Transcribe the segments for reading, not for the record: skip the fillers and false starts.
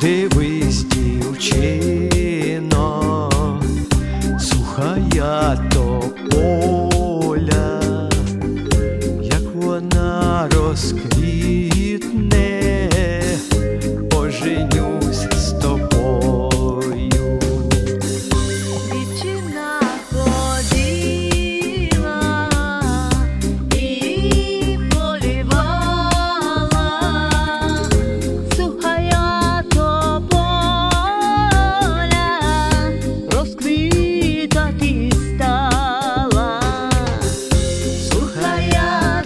Подивись, дівчино, слухай тополя, як вона розквітне, оженюсь з тобою. Дівчина ходила і полювала, слухая тополя, розквітати стала. Слухая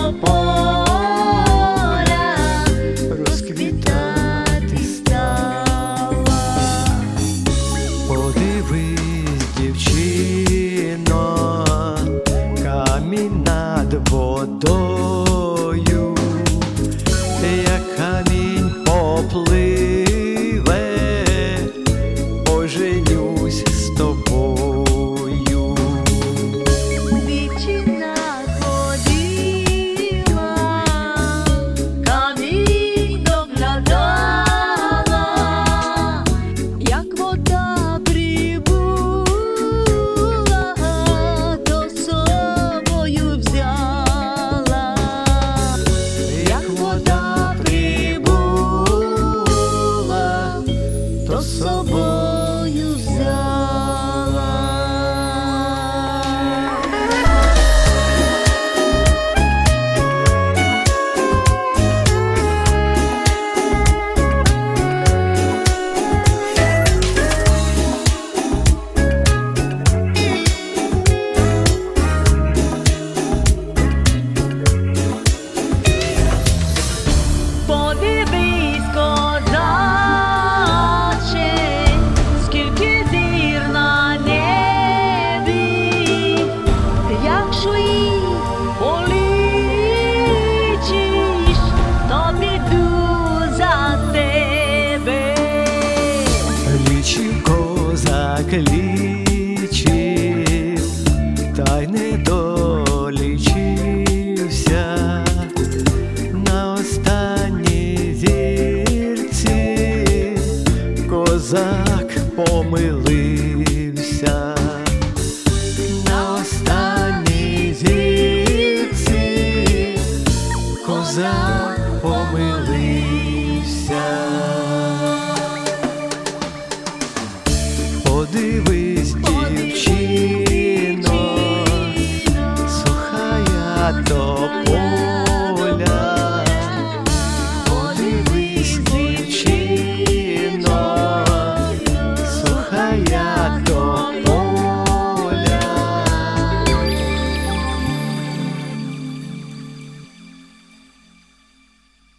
тополя, розквітати стала. Подивись, дівчино, камінь над водою, як камінь попливе, оженюсь з тобою. Дівчина ходила, камінь доглядала, як вода прибула, то з собою взяла. Як вода прибула, то з собою взяла. Подивись, козаче, скільки зір на небі, якщо їх полічиш, то піду за тебе. Лічив козак, лічив, та й не долічився. На останній зірці козак помилився. На останній зірці козак